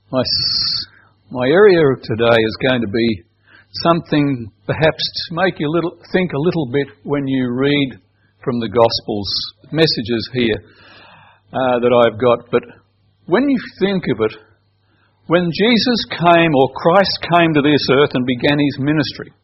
My area today is going to be something perhaps to make you think a little bit when you read from the Gospels, messages here that I've got. But when you think of it, when Jesus came, or Christ came to this earth and began his ministry,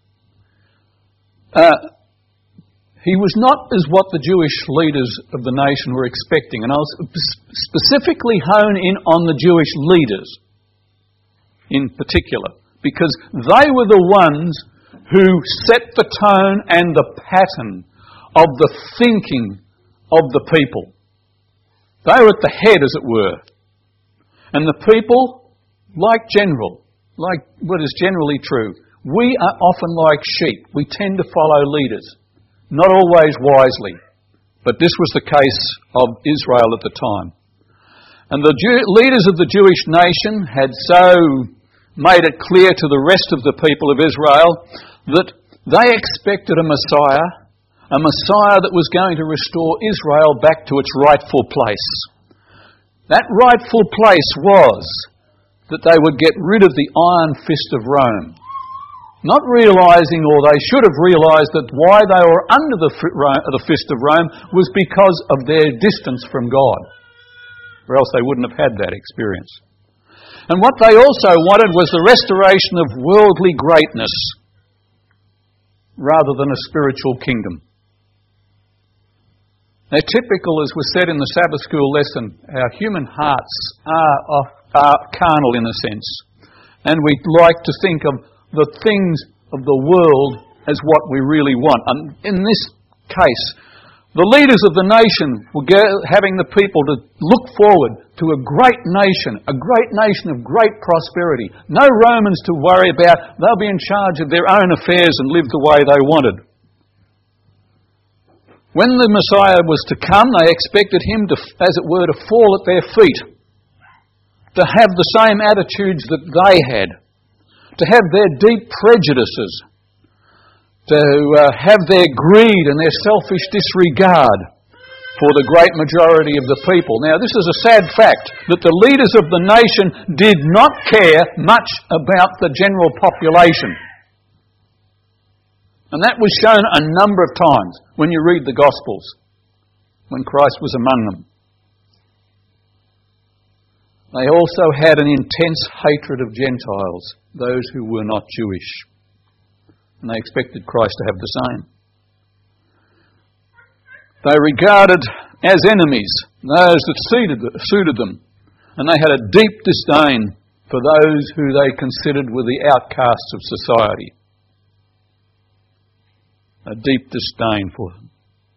he was not as what the Jewish leaders of the nation were expecting. And I'll specifically hone in on the Jewish leaders in particular, because they were the ones who set the tone and the pattern of the thinking of the people. They were at the head, as it were. And the people, like what is generally true, we are often like sheep. We tend to follow leaders, not always wisely. But this was the case of Israel at the time. And the leaders of the Jewish nation had so made it clear to the rest of the people of Israel that they expected a Messiah that was going to restore Israel back to its rightful place. That rightful place was that they would get rid of the iron fist of Rome. Not realising, or they should have realised, that why they were under the fist of Rome was because of their distance from God. Or else they wouldn't have had that experience. And what they also wanted was the restoration of worldly greatness rather than a spiritual kingdom. Now, typical, as was said in the Sabbath school lesson, our human hearts are carnal in a sense. And we like to think of the things of the world as what we really want. And in this case, the leaders of the nation were having the people to look forward to a great nation of great prosperity. No Romans to worry about. They'll be in charge of their own affairs and live the way they wanted. When the Messiah was to come, they expected him to, as it were, to fall at their feet, to have the same attitudes that they had, to have their deep prejudices, to have their greed and their selfish disregard for the great majority of the people. Now, this is a sad fact that the leaders of the nation did not care much about the general population. And that was shown a number of times when you read the Gospels, when Christ was among them. They also had an intense hatred of Gentiles, those who were not Jewish. And they expected Christ to have the same. They regarded as enemies those that suited them. And they had a deep disdain for those who they considered were the outcasts of society. A deep disdain for them.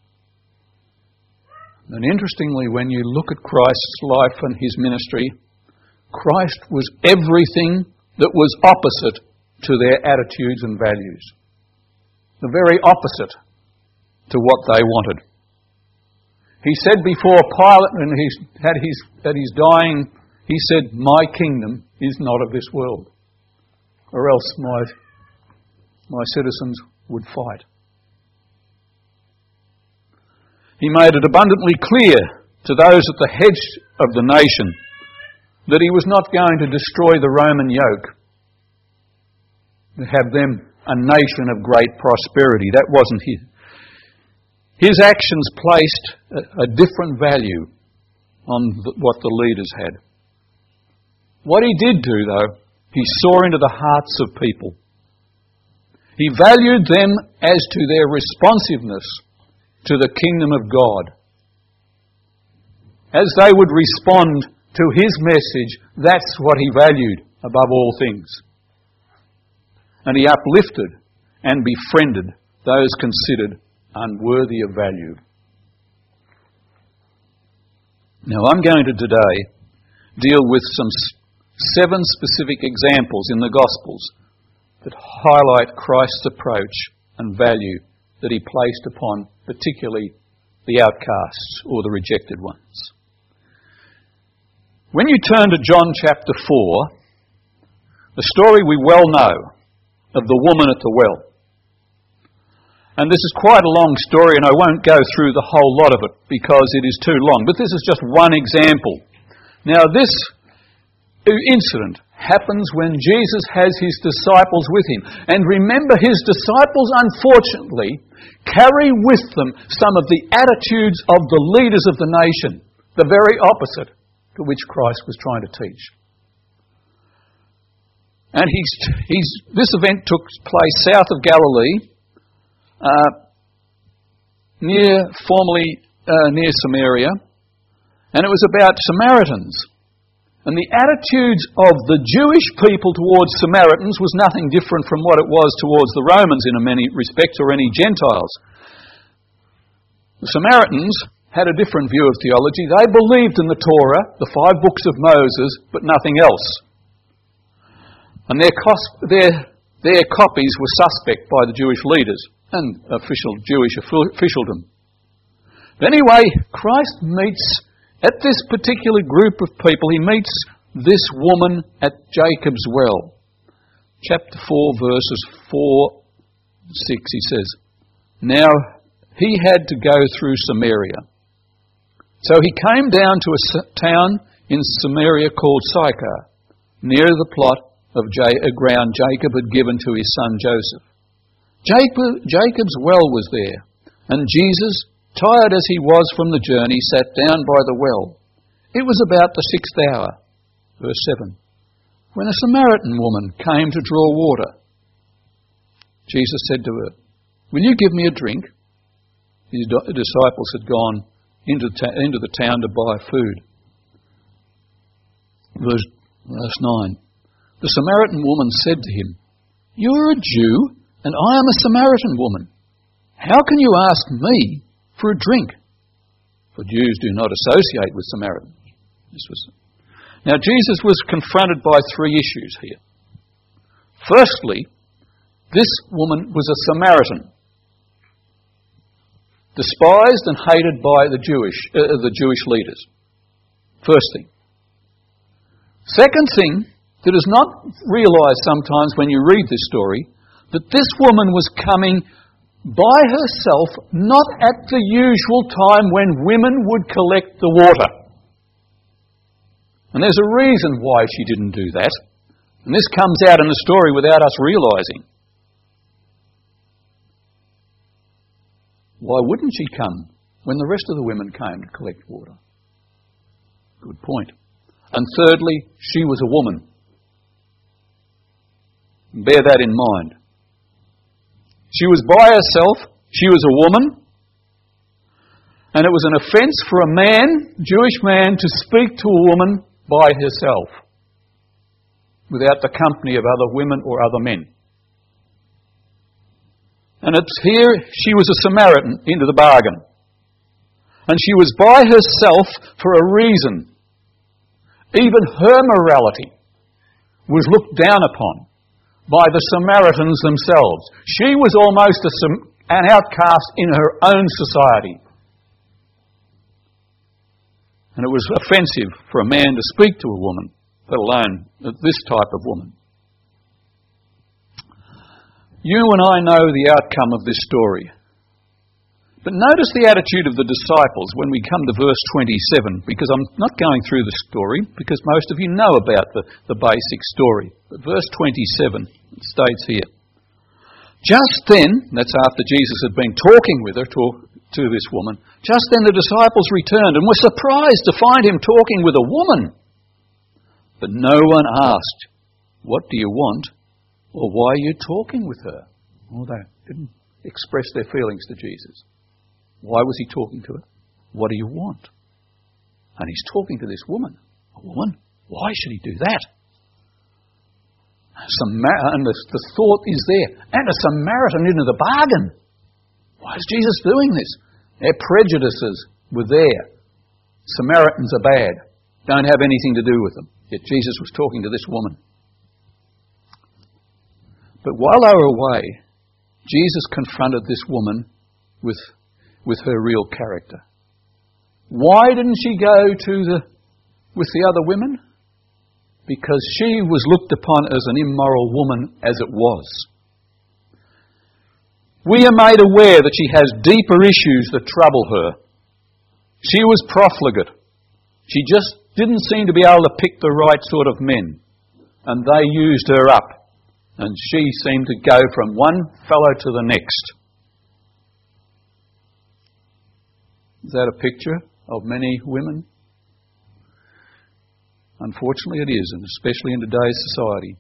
And interestingly, when you look at Christ's life and his ministry, Christ was everything that was opposite to their attitudes and values. The very opposite to what they wanted. He said before Pilate, when he had his dying, he said, "My kingdom is not of this world, or else my citizens would fight." He made it abundantly clear to those at the head of the nation that he was not going to destroy the Roman yoke, to have them a nation of great prosperity. That wasn't his. His actions placed a different value on what the leaders had. What he did do, though, he saw into the hearts of people. He valued them as to their responsiveness to the kingdom of God. As they would respond to his message, that's what he valued above all things. And he uplifted and befriended those considered unworthy of value. Now, I'm going to today deal with some 7 specific examples in the Gospels that highlight Christ's approach and value that he placed upon particularly the outcasts or the rejected ones. When you turn to John chapter 4, the story we well know of the woman at the well. And this is quite a long story, and I won't go through the whole lot of it because it is too long. But this is just one example. Now, this incident happens when Jesus has his disciples with him. And remember, his disciples, unfortunately, carry with them some of the attitudes of the leaders of the nation, the very opposite to which Christ was trying to teach. And this event took place south of Galilee, near Samaria, and it was about Samaritans. And the attitudes of the Jewish people towards Samaritans was nothing different from what it was towards the Romans in many respects, or any Gentiles. The Samaritans had a different view of theology. They believed in the Torah, the 5 books of Moses, but nothing else. And their copies were suspect by the Jewish leaders and official Jewish officialdom. But anyway, Christ meets, at this particular group of people, he meets this woman at Jacob's well. Chapter 4, verses 4, 6, he says, "Now he had to go through Samaria. So he came down to a town in Samaria called Sychar, near the plot of a ground Jacob had given to his son Joseph. Jacob's well was there, and Jesus, tired as he was from the journey, sat down by the well. It was about the 6th hour." Verse 7. "When a Samaritan woman came to draw water, Jesus said to her, 'Will you give me a drink?' His disciples had gone into the town to buy food." Verse 9. "The Samaritan woman said to him, 'You are a Jew, and I am a Samaritan woman. How can you ask me for a drink?' For Jews do not associate with Samaritans." Now Jesus was confronted by 3 issues here. Firstly, this woman was a Samaritan, despised and hated by the Jewish leaders. First thing. Second thing that is not realised sometimes when you read this story, that this woman was coming by herself, not at the usual time when women would collect the water. And there's a reason why she didn't do that. And this comes out in the story without us realising. Why wouldn't she come when the rest of the women came to collect water? Good point. And thirdly, she was a woman. Bear that in mind. She was by herself, she was a woman, and it was an offence for a man, Jewish man, to speak to a woman by herself, without the company of other women or other men. And it's here she was a Samaritan into the bargain. And she was by herself for a reason. Even her morality was looked down upon by the Samaritans themselves. She was almost an outcast in her own society. And it was offensive for a man to speak to a woman, let alone this type of woman. You and I know the outcome of this story. But notice the attitude of the disciples when we come to verse 27, because I'm not going through the story, because most of you know about the basic story. But verse 27 states here, "Just then," that's after Jesus had been talking with her, to this woman, "just then the disciples returned and were surprised to find him talking with a woman. But no one asked, 'What do you want?' or 'Why are you talking with her?'" Well, they didn't express their feelings to Jesus. Why was he talking to her? "What do you want?" And he's talking to this woman. A woman? Why should he do that? And the thought is there. And a Samaritan into the bargain. Why is Jesus doing this? Their prejudices were there. Samaritans are bad. Don't have anything to do with them. Yet Jesus was talking to this woman. But while they were away, Jesus confronted this woman with her real character. Why didn't she go with the other women? Because she was looked upon as an immoral woman as it was. We are made aware that she has deeper issues that trouble her. She was profligate. She just didn't seem to be able to pick the right sort of men. And they used her up. And she seemed to go from one fellow to the next. Is that a picture of many women? Unfortunately it is, and especially in today's society.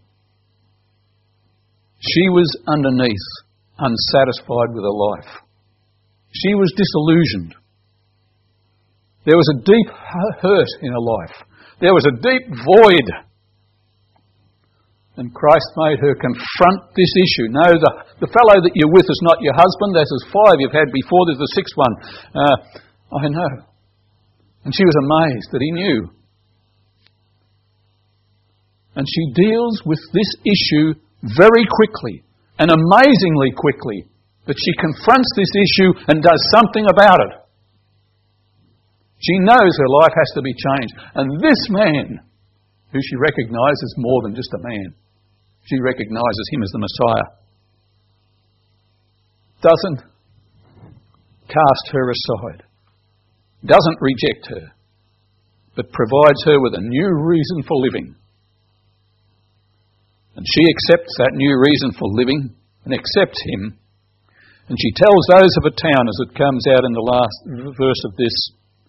She was underneath, unsatisfied with her life. She was disillusioned. There was a deep hurt in her life. There was a deep void. And Christ made her confront this issue. No, the fellow that you're with is not your husband. There's 5 you've had before. There's the 6th one. I know. And she was amazed that he knew. And she deals with this issue very quickly and amazingly quickly. That she confronts this issue and does something about it. She knows her life has to be changed. And this man, who she recognises more than just a man, she recognises him as the Messiah, doesn't cast her aside, doesn't reject her, but provides her with a new reason for living. And she accepts that new reason for living and accepts him. And she tells those of a town, as it comes out in the last verse of this,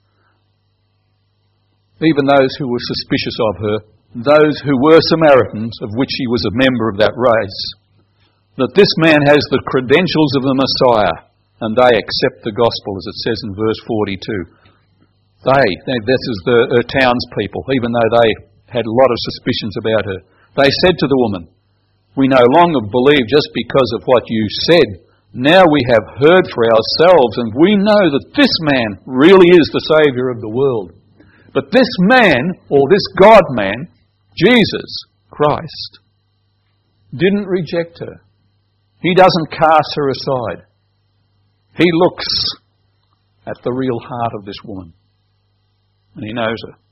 even those who were suspicious of her, those who were Samaritans, of which he was a member of that race, that this man has the credentials of the Messiah, and they accept the gospel, as it says in verse 42. This is her townspeople, even though they had a lot of suspicions about her. They said to the woman, "We no longer believe just because of what you said. Now we have heard for ourselves, and we know that this man really is the Saviour of the world." But this man, or this God-man, Jesus Christ, didn't reject her. He doesn't cast her aside. He looks at the real heart of this woman, and he knows her.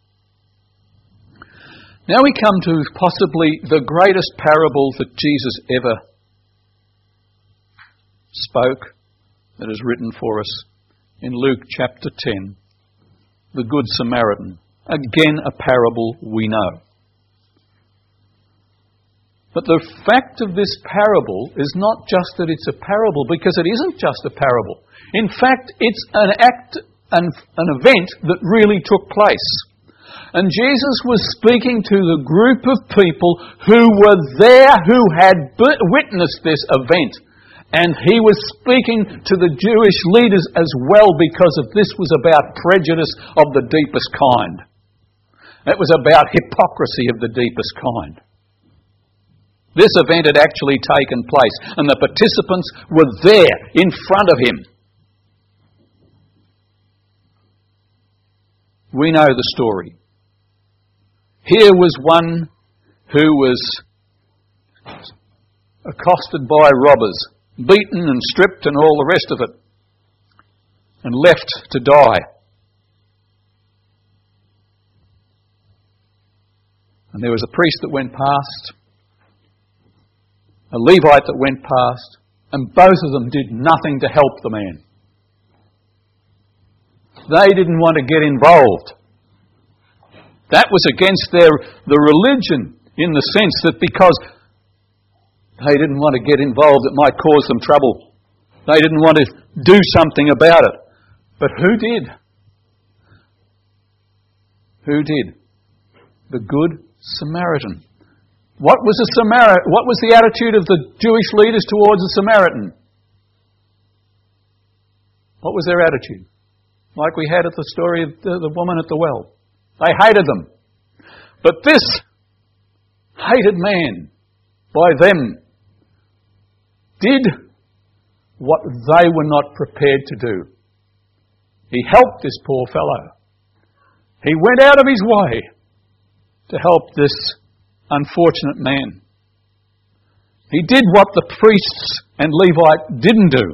Now we come to possibly the greatest parable that Jesus ever spoke, that is written for us in Luke chapter 10, the Good Samaritan. Again, a parable we know. But the fact of this parable is not just that it's a parable, because it isn't just a parable. In fact, it's an event that really took place. And Jesus was speaking to the group of people who were there, who had witnessed this event. And he was speaking to the Jewish leaders as well, because this was about prejudice of the deepest kind. It was about hypocrisy of the deepest kind. This event had actually taken place, and the participants were there in front of him. We know the story. Here was one who was accosted by robbers, beaten and stripped and all the rest of it, and left to die. And there was a priest that went past, a Levite that went past, and both of them did nothing to help the man. They didn't want to get involved. That was against the religion, in the sense that because they didn't want to get involved, it might cause them trouble. They didn't want to do something about it. But who did? Who did? The Good Samaritan. What was the attitude of the Jewish leaders towards the Samaritan? What was their attitude? Like we had at the story of the woman at the well. They hated them. But this hated man, by them, did what they were not prepared to do. He helped this poor fellow. He went out of his way to help this unfortunate man. He did what the priests and Levite didn't do.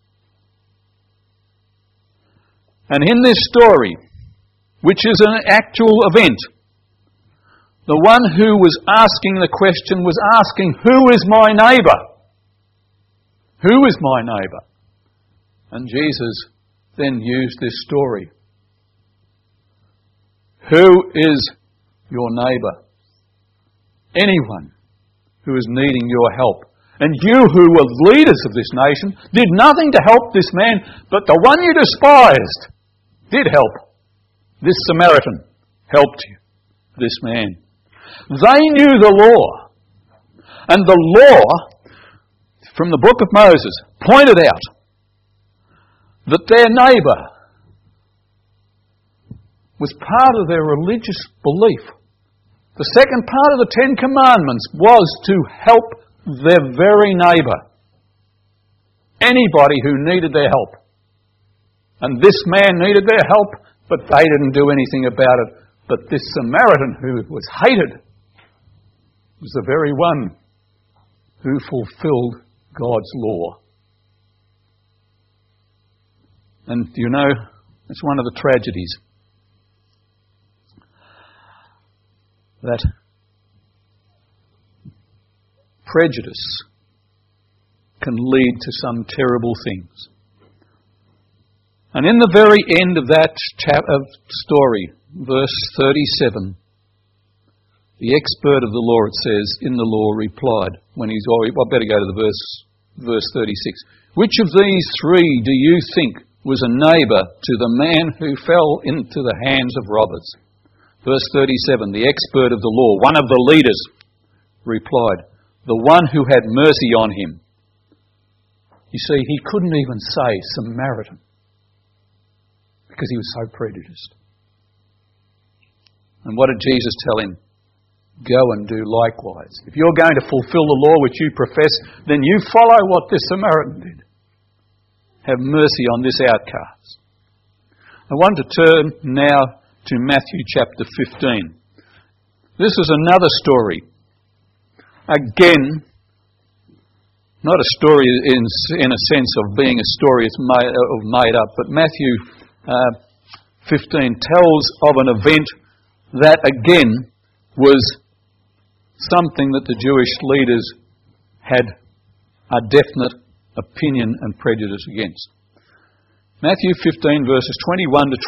And in this story, which is an actual event, the one who was asking the question was asking, who is my neighbour? Who is my neighbour? And Jesus then used this story. Who is your neighbour? Anyone who is needing your help. And you who were leaders of this nation did nothing to help this man, but the one you despised did help. This Samaritan helped you, this man. They knew the law. And the law, from the book of Moses, pointed out that their neighbour was part of their religious belief. The second part of the Ten Commandments was to help their very neighbour. Anybody who needed their help. And this man needed their help, but they didn't do anything about it. But this Samaritan who was hated was the very one who fulfilled God's law. And you know, it's one of the tragedies that prejudice can lead to some terrible things. And in the very end of that story, verse 37, the expert of the law, it says, in the law replied, when he's already, well, better go to the verse 36. Which of these three do you think was a neighbour to the man who fell into the hands of robbers? Verse 37, the expert of the law, one of the leaders, replied, the one who had mercy on him. You see, he couldn't even say Samaritan because he was so prejudiced. And what did Jesus tell him? Go and do likewise. If you're going to fulfill the law which you profess, then you follow what this Samaritan did. Have mercy on this outcast. I want to turn now to Matthew chapter 15. This is another story. Again, not a story in a sense of being a story it's made up, but Matthew 15 tells of an event that again was something that the Jewish leaders had a definite opinion and prejudice against. Matthew 15 verses 21 to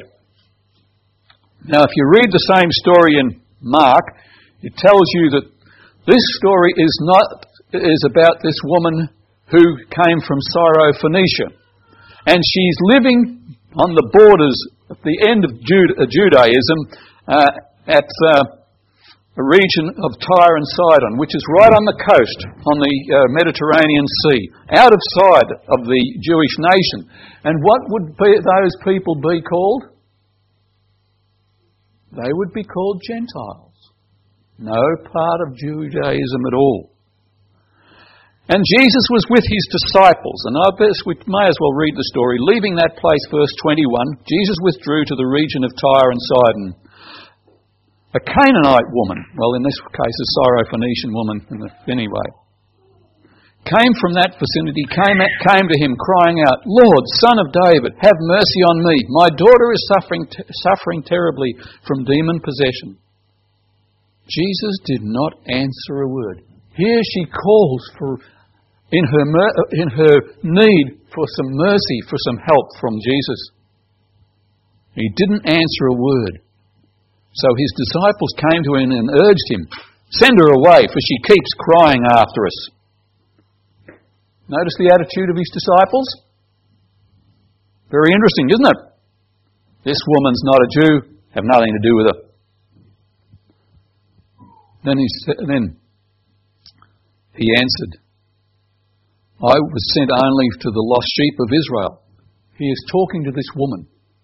28. Now if you read the same story in Mark, it tells you that this story is about this woman who came from Syrophoenicia. And she's living on the borders at the end of Judaism at a region of Tyre and Sidon, which is right on the coast, on the Mediterranean Sea, out of sight of the Jewish nation. And what would those people be called? They would be called Gentiles. No part of Judaism at all. And Jesus was with his disciples, and I guess we may as well read the story. Leaving that place, verse 21, Jesus withdrew to the region of Tyre and Sidon. A Canaanite woman, well in this case a Syrophoenician woman anyway, came from that vicinity, came to him crying out, Lord, Son of David, have mercy on me. My daughter is suffering terribly from demon possession. Jesus did not answer a word. Here she calls for, in her need for some mercy, for some help from Jesus. He didn't answer a word. So his disciples came to him and urged him, send her away, for she keeps crying after us. Notice the attitude of his disciples? Very interesting, isn't it? This woman's not a Jew, have nothing to do with her. Then he answered, I was sent only to the lost sheep of Israel. He is talking to this woman.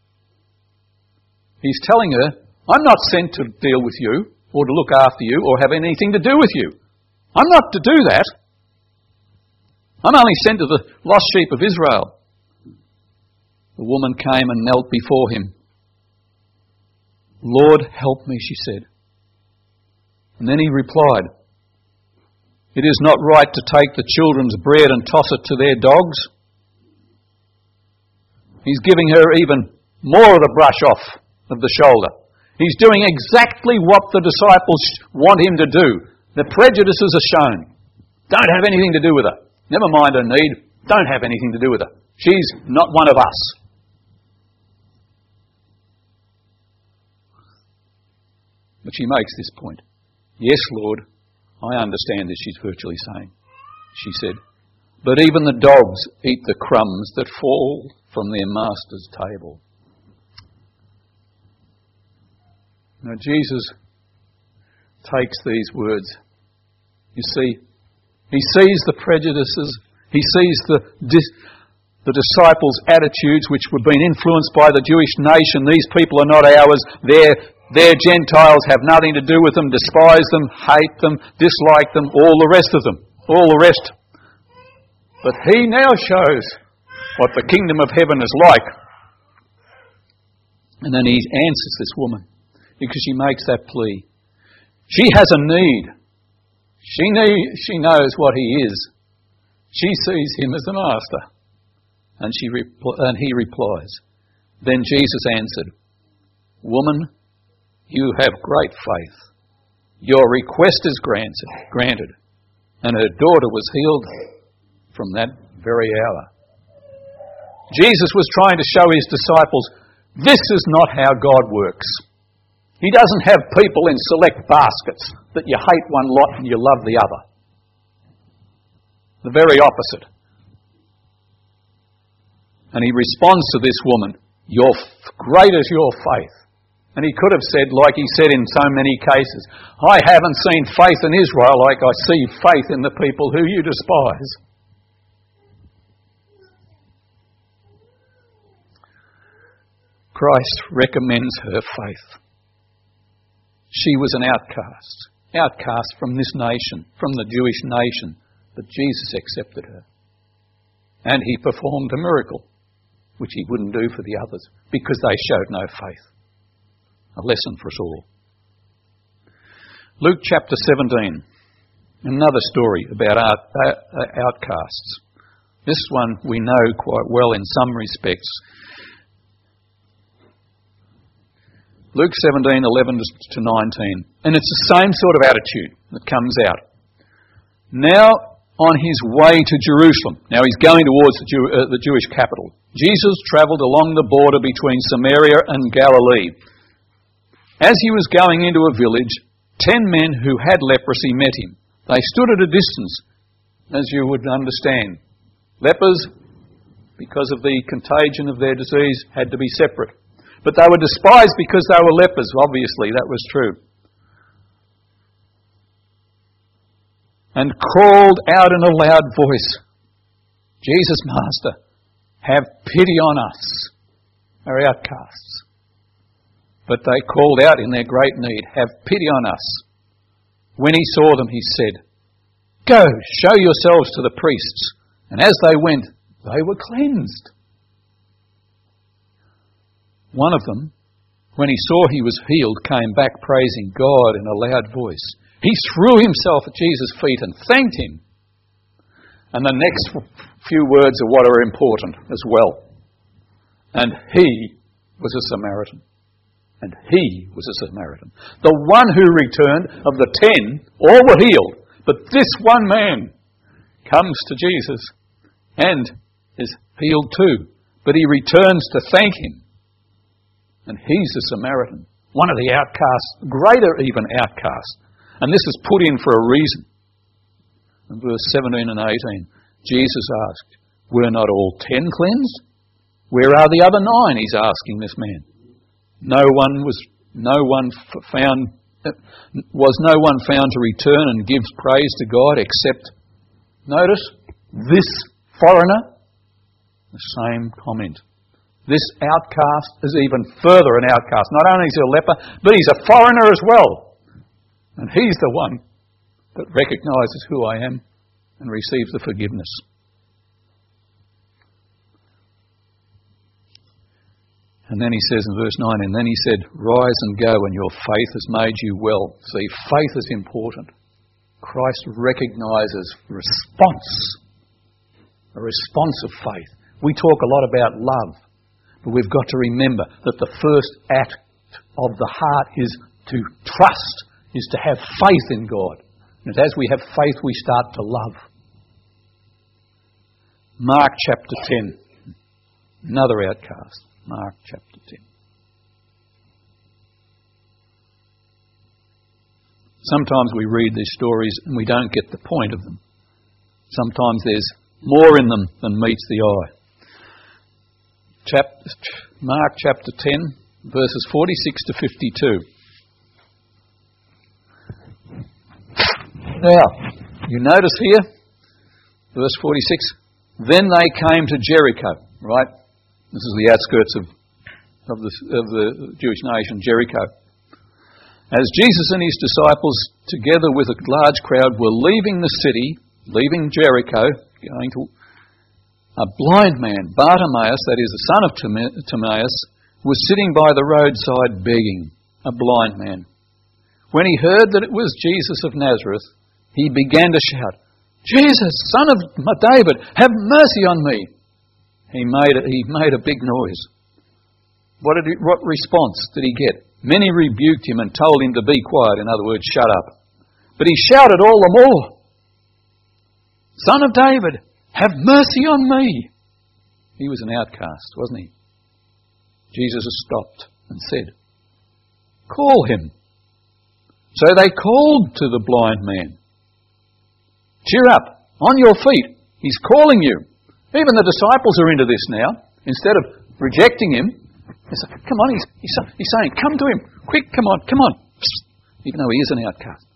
He's telling her, I'm not sent to deal with you, or to look after you, or have anything to do with you. I'm not to do that. I'm only sent to the lost sheep of Israel. The woman came and knelt before him. Lord, help me, she said. And then he replied, it is not right to take the children's bread and toss it to their dogs. He's giving her even more of the brush off of the shoulder. He's doing exactly what the disciples want him to do. The prejudices are shown. Don't have anything to do with her. Never mind her need. Don't have anything to do with her. She's not one of us. But she makes this point. Yes, Lord, I understand this, she's virtually saying. She said, but even the dogs eat the crumbs that fall from their master's table. Now Jesus takes these words. You see, he sees the prejudices. He sees the disciples' attitudes which were being influenced by the Jewish nation. These people are not ours. They're Gentiles, have nothing to do with them, despise them, hate them, dislike them, all the rest of them. All the rest. But he now shows what the kingdom of heaven is like. And then he answers this woman because she makes that plea. She has a need. She knows what he is. She sees him as a master. And he replies, then Jesus answered, woman, you have great faith. Your request is granted. And her daughter was healed from that very hour. Jesus was trying to show his disciples, this is not how God works. He doesn't have people in select baskets that you hate one lot and you love the other. The very opposite. And he responds to this woman, great is your faith. And he could have said, like he said in so many cases, I haven't seen faith in Israel like I see faith in the people who you despise. Christ recommends her faith. She was an outcast from this nation, from the Jewish nation, but Jesus accepted her. And he performed a miracle, which he wouldn't do for the others, because they showed no faith. A lesson for us all. Luke chapter 17, another story about outcasts. This one we know quite well in some respects. Luke 17, 11 to 19. And it's the same sort of attitude that comes out. Now on his way to Jerusalem. Now he's going towards the Jewish capital. Jesus travelled along the border between Samaria and Galilee. As he was going into a village, 10 men who had leprosy met him. They stood at a distance, as you would understand. Lepers, because of the contagion of their disease, had to be separate. But they were despised because they were lepers, obviously, that was true. And called out in a loud voice, Jesus, Master, have pity on us, our outcasts. But they called out in their great need, have pity on us. When he saw them, he said, go, show yourselves to the priests. And as they went, they were cleansed. One of them, when he saw he was healed, came back praising God in a loud voice. He threw himself at Jesus' feet and thanked him. And the next few words are what are important as well. And he was a Samaritan. And he was a Samaritan. The one who returned of the 10, all were healed. But this one man comes to Jesus and is healed too. But he returns to thank him. And he's a Samaritan. One of the outcasts, greater even outcast. And this is put in for a reason. In verse 17 and 18, Jesus asked, were not all 10 cleansed? Where are the other 9? He's asking this man. Was no one found to return and give praise to God except, notice, this foreigner? The same comment. This outcast is even further an outcast. Not only is he a leper, but he's a foreigner as well. And he's the one that recognises who I am and receives the forgiveness. And then he says in verse 9, and then he said, rise and go, and your faith has made you well. See, faith is important. Christ recognises a response of faith. We talk a lot about love, but we've got to remember that the first act of the heart is to trust, is to have faith in God. And as we have faith, we start to love. Mark chapter 10, another outcast. Mark chapter 10. Sometimes we read these stories and we don't get the point of them. Sometimes there's more in them than meets the eye. Mark chapter 10, verses 46 to 52. Now, you notice here, verse 46, then they came to Jericho, right? This is the outskirts of the Jewish nation, Jericho. As Jesus and his disciples, together with a large crowd, were leaving the city, leaving Jericho, going to a blind man, Bartimaeus, that is the son of Timaeus, was sitting by the roadside begging, a blind man. When he heard that it was Jesus of Nazareth, he began to shout, Jesus, son of David, have mercy on me. He made a big noise. What response did he get? Many rebuked him and told him to be quiet, in other words, shut up. But he shouted all the more, Son of David, have mercy on me. He was an outcast, wasn't he? Jesus stopped and said, call him. So they called to the blind man. Cheer up, on your feet, he's calling you. Even the disciples are into this now. Instead of rejecting him, they say, come on, he's saying, come to him, quick, come on. Even though he is an outcast.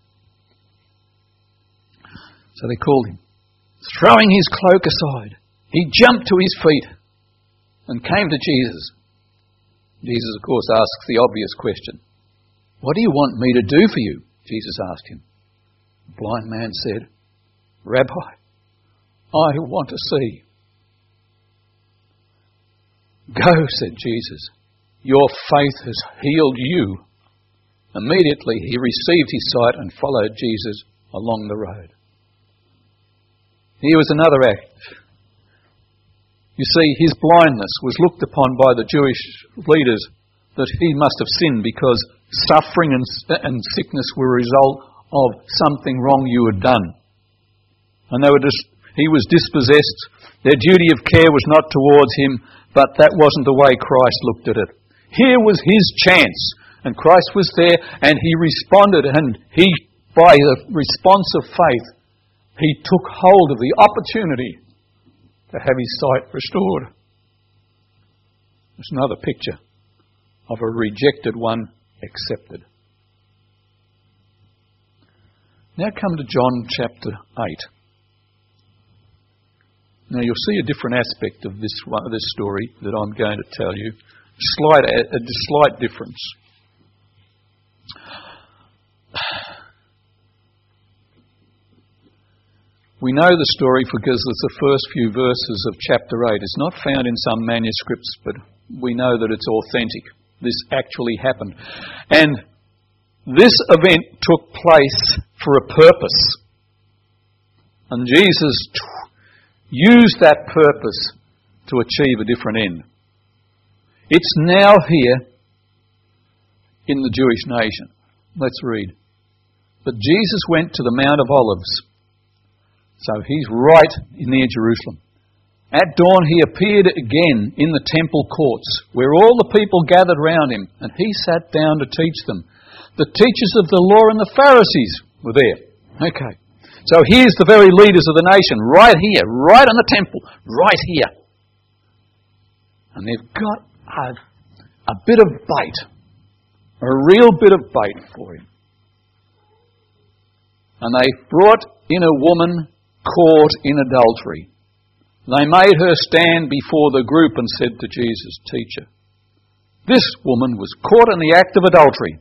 So they called him. Throwing his cloak aside, he jumped to his feet and came to Jesus. Jesus, of course, asks the obvious question. What do you want me to do for you? Jesus asked him. The blind man said, Rabbi, I want to see. Go, said Jesus. Your faith has healed you. Immediately he received his sight and followed Jesus along the road. Here was another act. You see, his blindness was looked upon by the Jewish leaders that he must have sinned because suffering and sickness were a result of something wrong you had done. And he was dispossessed. Their duty of care was not towards him, but that wasn't the way Christ looked at it. Here was his chance, and Christ was there, and he responded, and he, by the response of faith, he took hold of the opportunity to have his sight restored. There's another picture of a rejected one accepted. Now come to John chapter 8. Now you'll see a different aspect of this story that I'm going to tell you. A slight difference. We know the story because it's the first few verses of chapter 8. It's not found in some manuscripts, but we know that it's authentic. This actually happened. And this event took place for a purpose. And Jesus used that purpose to achieve a different end. It's now here in the Jewish nation. Let's read. But Jesus went to the Mount of Olives. So he's right near Jerusalem. At dawn he appeared again in the temple courts, where all the people gathered round him, and he sat down to teach them. The teachers of the law and the Pharisees were there. Okay. So here's the very leaders of the nation, right here, right in the temple, right here. And they've got a bit of bait, a real bit of bait for him. And they brought in a woman caught in adultery. They made her stand before the group and said to Jesus, Teacher, this woman was caught in the act of adultery.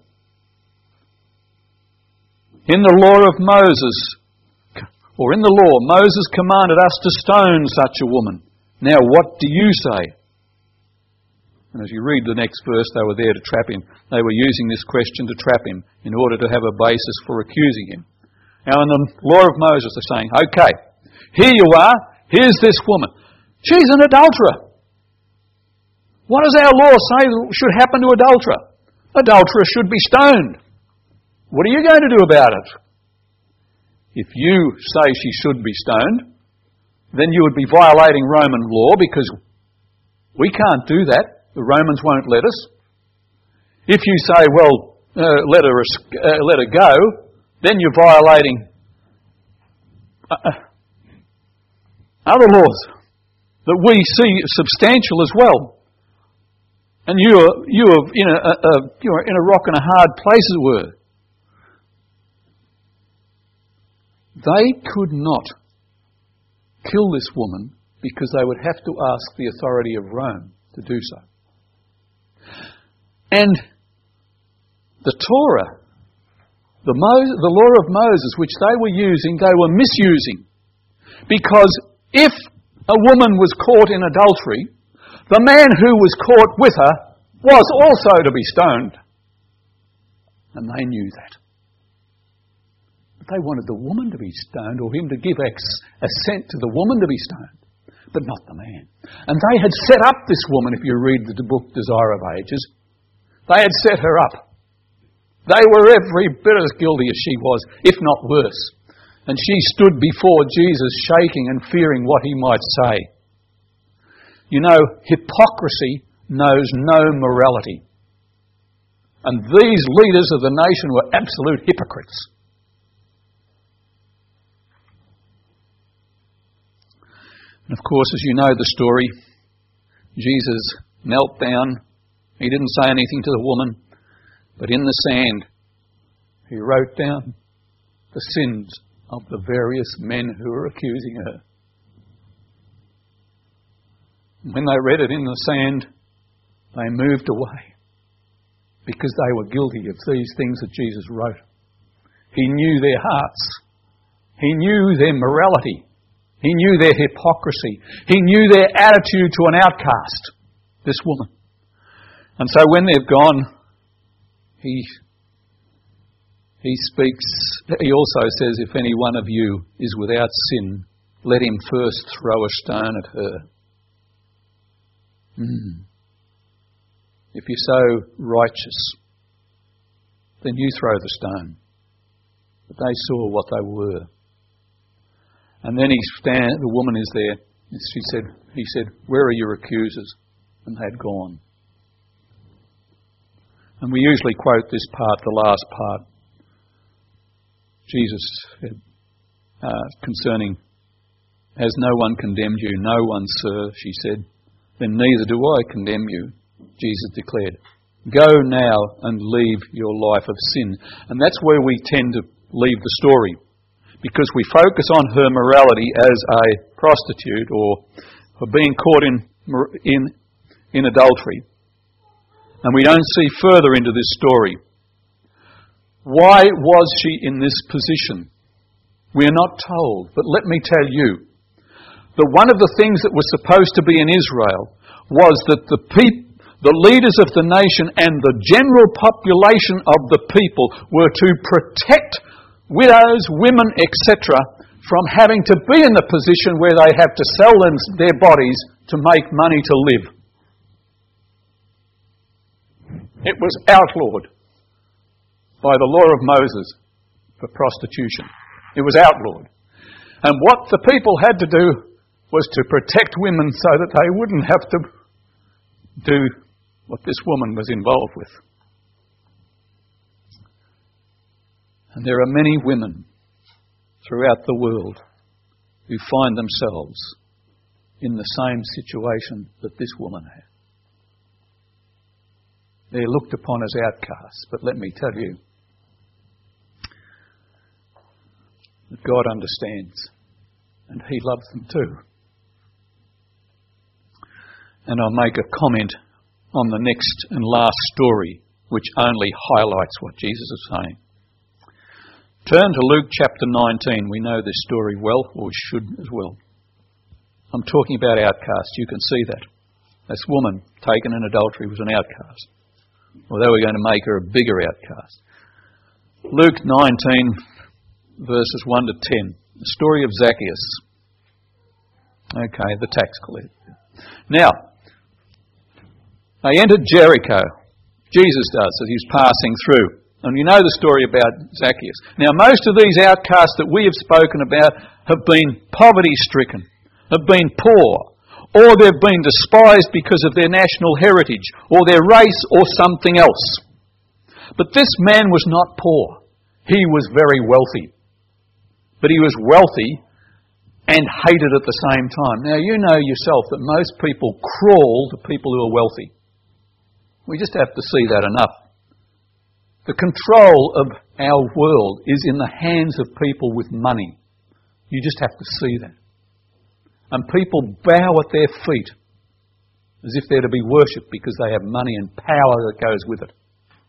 In the law of Moses, or in the law, Moses commanded us to stone such a woman. Now what do you say? And as you read the next verse, they were there to trap him. They were using this question to trap him in order to have a basis for accusing him. Now in the law of Moses they're saying, okay, here you are, here's this woman. She's an adulterer. What does our law say should happen to adulterer? Adulterer should be stoned. What are you going to do about it? If you say she should be stoned, then you would be violating Roman law because we can't do that. The Romans won't let us. If you say, well, let her go, then you're violating other laws that we see substantial as well. And you're in a rock and a hard place, as it were. They could not kill this woman because they would have to ask the authority of Rome to do so. And the Torah, the law of Moses, which they were using, they were misusing. Because if a woman was caught in adultery, the man who was caught with her was also to be stoned. And they knew that. But they wanted the woman to be stoned, or him to give assent to the woman to be stoned, but not the man. And they had set up this woman, if you read the book Desire of Ages. They had set her up. They were every bit as guilty as she was, if not worse. And she stood before Jesus shaking and fearing what he might say. You know, hypocrisy knows no morality. And these leaders of the nation were absolute hypocrites. And of course, as you know the story, Jesus knelt down. He didn't say anything to the woman, but in the sand, he wrote down the sins of the various men who were accusing her. When they read it in the sand, they moved away because they were guilty of these things that Jesus wrote. He knew their hearts. He knew their morality. He knew their hypocrisy. He knew their attitude to an outcast, this woman. And so when they've gone, he speaks, he also says, if any one of you is without sin, let him first throw a stone at her. If you're so righteous, then you throw the stone. But they saw what they were. And then the woman is there. He said, where are your accusers? And they had gone. And we usually quote this part, the last part. Jesus said, concerning, has no one condemned you? No one, sir, she said. Then neither do I condemn you, Jesus declared. Go now and leave your life of sin. And that's where we tend to leave the story. Because we focus on her morality as a prostitute or being caught in adultery. And we don't see further into this story. Why was she in this position? We're not told, but let me tell you that one of the things that was supposed to be in Israel was that the leaders of the nation and the general population of the people were to protect widows, women, etc., from having to be in the position where they have to sell their bodies to make money to live. It was outlawed by the law of Moses for prostitution. It was outlawed. And what the people had to do was to protect women so that they wouldn't have to do what this woman was involved with. And there are many women throughout the world who find themselves in the same situation that this woman had. They're looked upon as outcasts, but let me tell you that God understands, and He loves them too. And I'll make a comment on the next and last story, which only highlights what Jesus is saying. Turn to Luke chapter 19. We know this story well, or we should as well. I'm talking about outcasts. You can see that. This woman taken in adultery was an outcast. Well, they were going to make her a bigger outcast. Luke 19, verses 1 to 10. The story of Zacchaeus. Okay, the tax collector. Now, they entered Jericho. Jesus does, as he's passing through. And you know the story about Zacchaeus. Now, most of these outcasts that we have spoken about have been poverty-stricken, have been poor, or they've been despised because of their national heritage, or their race, or something else. But this man was not poor. He was very wealthy. But he was wealthy and hated at the same time. Now, you know yourself that most people crawl to people who are wealthy. We just have to see that enough. The control of our world is in the hands of people with money. You just have to see that. And people bow at their feet as if they're to be worshipped because they have money and power that goes with it.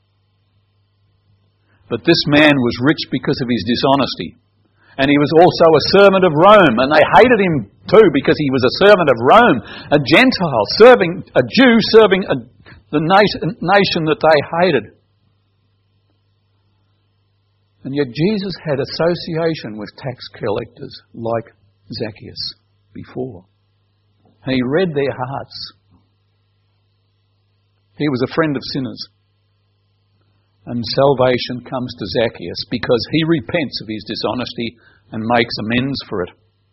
But this man was rich because of his dishonesty. And he was also a servant of Rome. And they hated him too because he was a servant of Rome, a Gentile, a Jew serving the nation that they hated. And yet Jesus had association with tax collectors like Zacchaeus before. And he read their hearts. He was a friend of sinners. And salvation comes to Zacchaeus because he repents of his dishonesty and makes amends for it.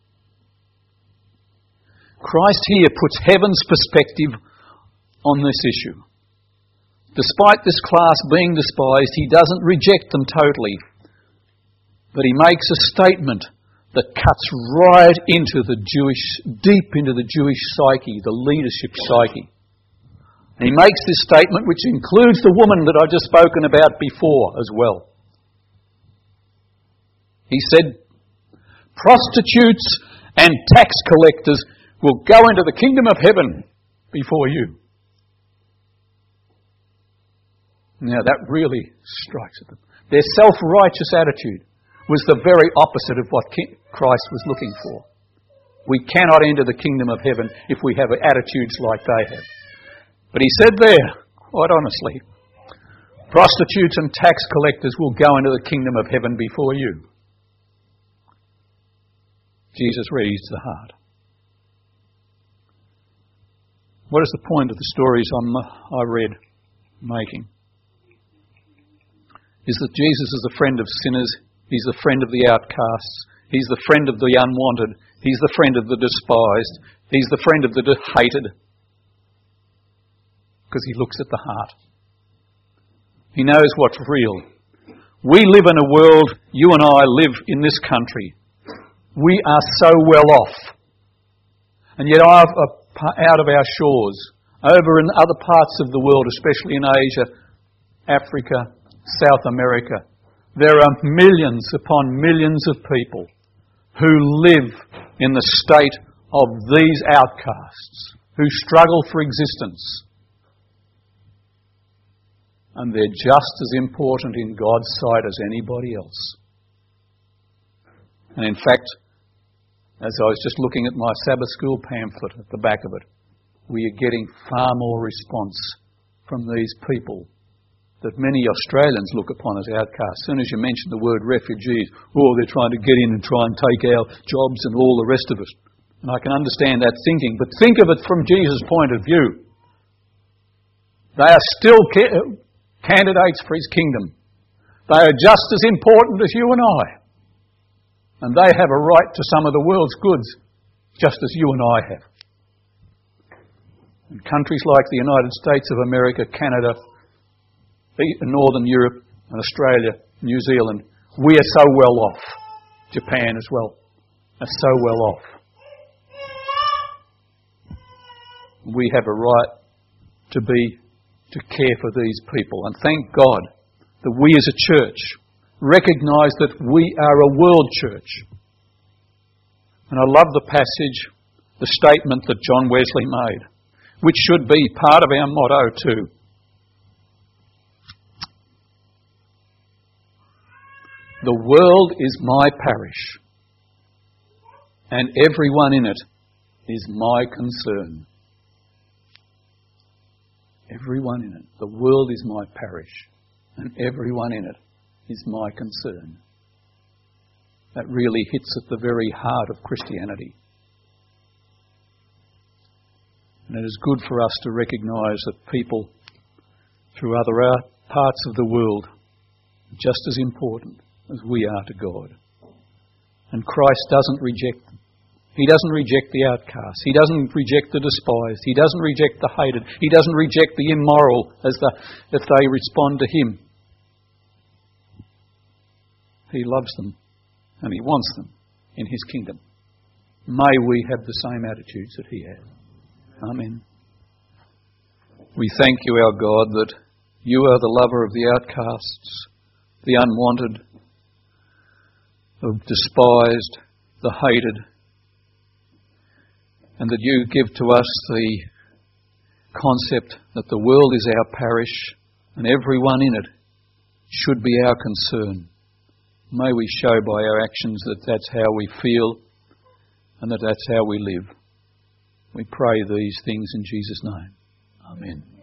Christ here puts heaven's perspective on this issue. Despite this class being despised, he doesn't reject them totally. But he makes a statement that cuts right into deep into the Jewish psyche, the leadership psyche. And he makes this statement, which includes the woman that I've just spoken about before as well. He said, prostitutes and tax collectors will go into the kingdom of heaven before you. Now that really strikes at them. Their self-righteous attitude was the very opposite of what Christ was looking for. We cannot enter the kingdom of heaven if we have attitudes like they have. But he said there, quite honestly, prostitutes and tax collectors will go into the kingdom of heaven before you. Jesus reads the heart. What is the point of the stories I read making? Is that Jesus is a friend of sinners. He's the friend of the outcasts. He's the friend of the unwanted. He's the friend of the despised. He's the friend of the hated. Because he looks at the heart. He knows what's real. We live in a world, you and I live in this country. We are so well off. And yet out of our shores, over in other parts of the world, especially in Asia, Africa, South America, there are millions upon millions of people who live in the state of these outcasts, who struggle for existence. And they're just as important in God's sight as anybody else. And in fact, as I was just looking at my Sabbath school pamphlet at the back of it, we are getting far more response from these people that many Australians look upon as outcasts. As soon as you mention the word refugees, they're trying to get in and try and take our jobs and all the rest of it. And I can understand that thinking, but think of it from Jesus' point of view. They are still candidates for his kingdom. They are just as important as you and I. And they have a right to some of the world's goods, just as you and I have. In countries like the United States of America, Canada, Northern Europe and Australia, New Zealand, we are so well off. Japan as well are so well off. We have a right to care for these people. And thank God that we as a church recognise that we are a world church. And I love the passage, the statement that John Wesley made, which should be part of our motto too. The world is my parish, and everyone in it is my concern. Everyone in it. The world is my parish, and everyone in it is my concern. That really hits at the very heart of Christianity. And it is good for us to recognise that people through other parts of the world are just as important as we are to God. And Christ doesn't reject them. He doesn't reject the outcast. He doesn't reject the despised. He doesn't reject the hated. He doesn't reject the immoral if they respond to him. He loves them and He wants them in His kingdom. May we have the same attitudes that He had. Amen. We thank You, our God, that You are the lover of the outcasts, the unwanted, the despised, the hated, and that You give to us the concept that the world is our parish and everyone in it should be our concern. May we show by our actions that that's how we feel and that that's how we live. We pray these things in Jesus' name. Amen.